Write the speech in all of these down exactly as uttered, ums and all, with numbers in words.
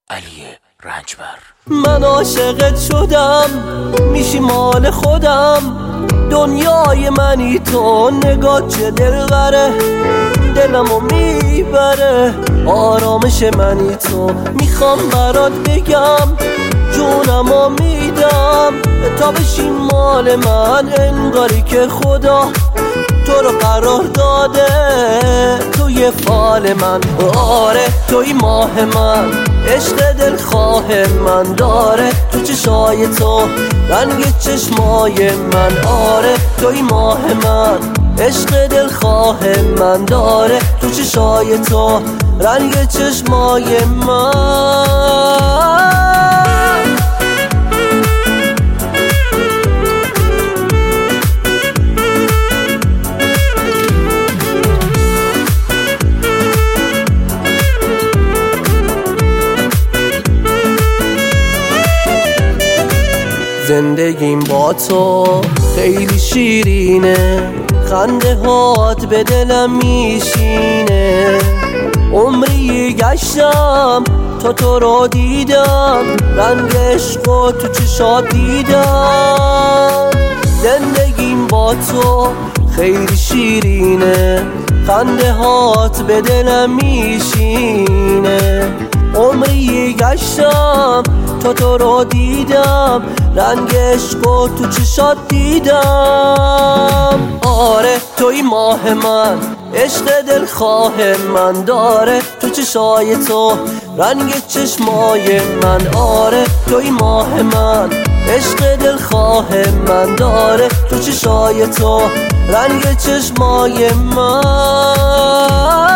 علی رنجبر. من عاشقت شدم، میشی مال خودم، دنیای منی تو، نگاه چه دلبره، دلمو میبره، آرامش منی تو، میخوام برات بگم جونمو میدم تا بشی مال من، انگاری که خدا تو رو قرار داده توی فال من. آره توی ماه من، عشق دلخواه من داره تو چشای تو، رنگ چشمای من. آره توی ماه من، عشق دلخواه من داره تو چشای تو، رنگ چشمای من. زندگیم با تو خیلی شیرینه، خنده هات به دلم میشینه، عمری گشتم تا تو رو دیدم، رنگ عشقو تو چشات دیدم. زندگیم با تو خیلی شیرینه، خنده هات به دلم میشینه، عمری گشتم تا تو رو دیدم، رنگ عشقو تو چشات دیدم. آره توی ماه من، عشق دلخواه من داره تو چشای تو، رنگ چشمای من. آره توی ماه من، عشق دلخواه من داره تو چشای تو، رنگ چشمای من.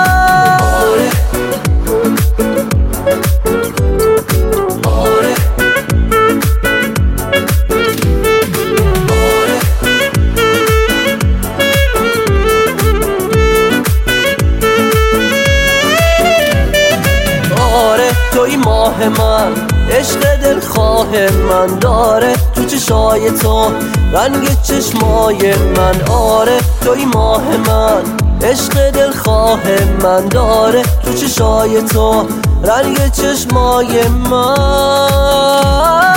توی ماه من، عشق دلخواه من داره تو چشای تو، رنگ چشمای من. آره توی ماه من، عشق دلخواه من داره تو چشای تو، رنگ چشمای من.